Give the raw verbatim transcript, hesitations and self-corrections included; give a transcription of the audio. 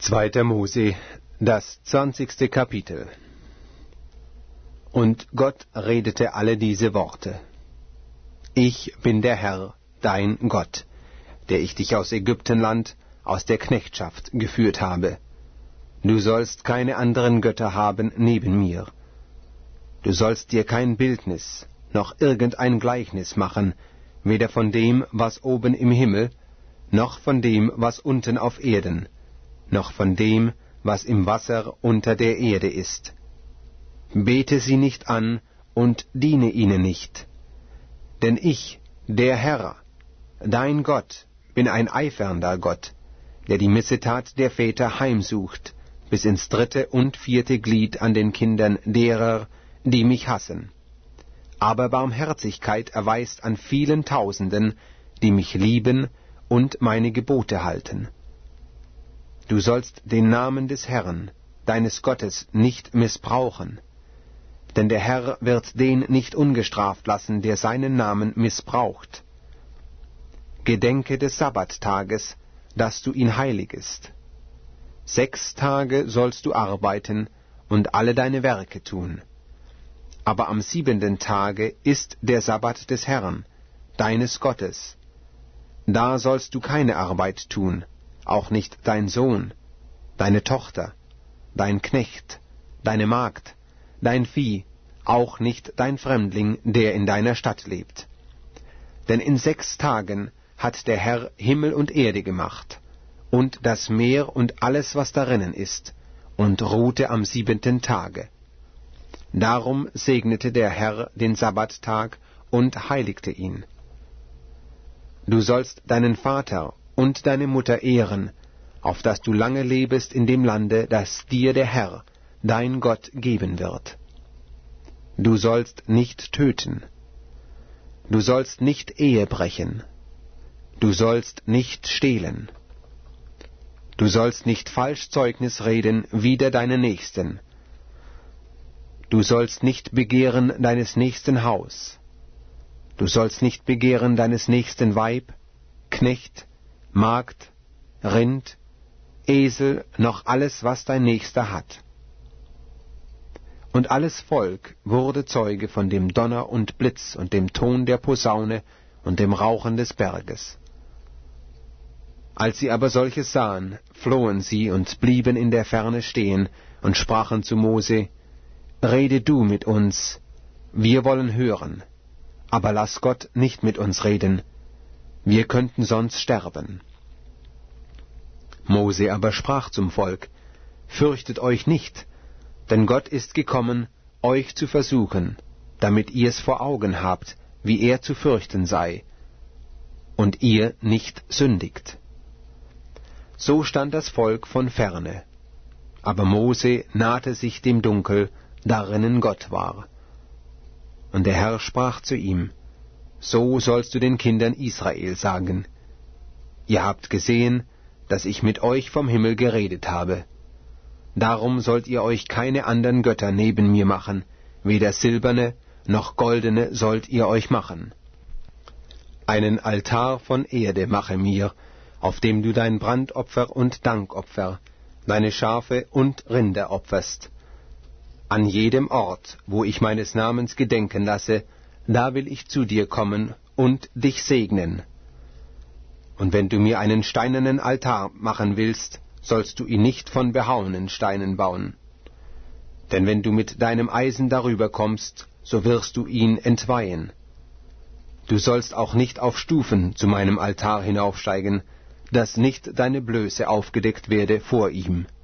Zweiter Mose, das zwanzigste Kapitel. Und Gott redete alle diese Worte. Ich bin der Herr, dein Gott, der ich dich aus Ägyptenland, aus der Knechtschaft geführt habe. Du sollst keine anderen Götter haben neben mir. Du sollst dir kein Bildnis, noch irgendein Gleichnis machen, weder von dem, was oben im Himmel, noch von dem, was unten auf Erden, noch von dem, was im Wasser unter der Erde ist. Bete sie nicht an und diene ihnen nicht. Denn ich, der Herr, dein Gott, bin ein eifernder Gott, der die Missetat der Väter heimsucht, bis ins dritte und vierte Glied an den Kindern derer, die mich hassen. Aber Barmherzigkeit erweist an vielen Tausenden, die mich lieben und meine Gebote halten. Du sollst den Namen des Herrn, deines Gottes, nicht missbrauchen, denn der Herr wird den nicht ungestraft lassen, der seinen Namen missbraucht. Gedenke des Sabbattages, dass du ihn heiligest. Sechs Tage sollst du arbeiten und alle deine Werke tun. Aber am siebenten Tage ist der Sabbat des Herrn, deines Gottes. Da sollst du keine Arbeit tun, auch nicht dein Sohn, deine Tochter, dein Knecht, deine Magd, dein Vieh, auch nicht dein Fremdling, der in deiner Stadt lebt. Denn in sechs Tagen hat der Herr Himmel und Erde gemacht, und das Meer und alles, was darinnen ist, und ruhte am siebenten Tage. Darum segnete der Herr den Sabbattag und heiligte ihn. Du sollst deinen Vater und deine Mutter ehren, auf dass du lange lebest in dem Lande, das dir der Herr, dein Gott, geben wird. Du sollst nicht töten. Du sollst nicht Ehe brechen. Du sollst nicht stehlen. Du sollst nicht falsch Zeugnis reden wider deinen Nächsten. Du sollst nicht begehren deines nächsten Haus. Du sollst nicht begehren deines nächsten Weib, Knecht, Magd, Rind, Esel, noch alles, was dein Nächster hat. Und alles Volk wurde Zeuge von dem Donner und Blitz und dem Ton der Posaune und dem Rauchen des Berges. Als sie aber solches sahen, flohen sie und blieben in der Ferne stehen und sprachen zu Mose: Rede du mit uns, wir wollen hören, aber lass Gott nicht mit uns reden, wir könnten sonst sterben. Mose aber sprach zum Volk: Fürchtet euch nicht, denn Gott ist gekommen, euch zu versuchen, damit ihr es vor Augen habt, wie er zu fürchten sei, und ihr nicht sündigt. So stand das Volk von ferne, aber Mose nahte sich dem Dunkel, darinnen Gott war. Und der Herr sprach zu ihm: So sollst du den Kindern Israel sagen: Ihr habt gesehen, dass ich mit euch vom Himmel geredet habe. Darum sollt ihr euch keine anderen Götter neben mir machen, weder silberne noch goldene sollt ihr euch machen. Einen Altar von Erde mache mir, auf dem du dein Brandopfer und Dankopfer, deine Schafe und Rinder opferst. An jedem Ort, wo ich meines Namens gedenken lasse, da will ich zu dir kommen und dich segnen. Und wenn du mir einen steinernen Altar machen willst, sollst du ihn nicht von behauenen Steinen bauen. Denn wenn du mit deinem Eisen darüber kommst, so wirst du ihn entweihen. Du sollst auch nicht auf Stufen zu meinem Altar hinaufsteigen, dass nicht deine Blöße aufgedeckt werde vor ihm.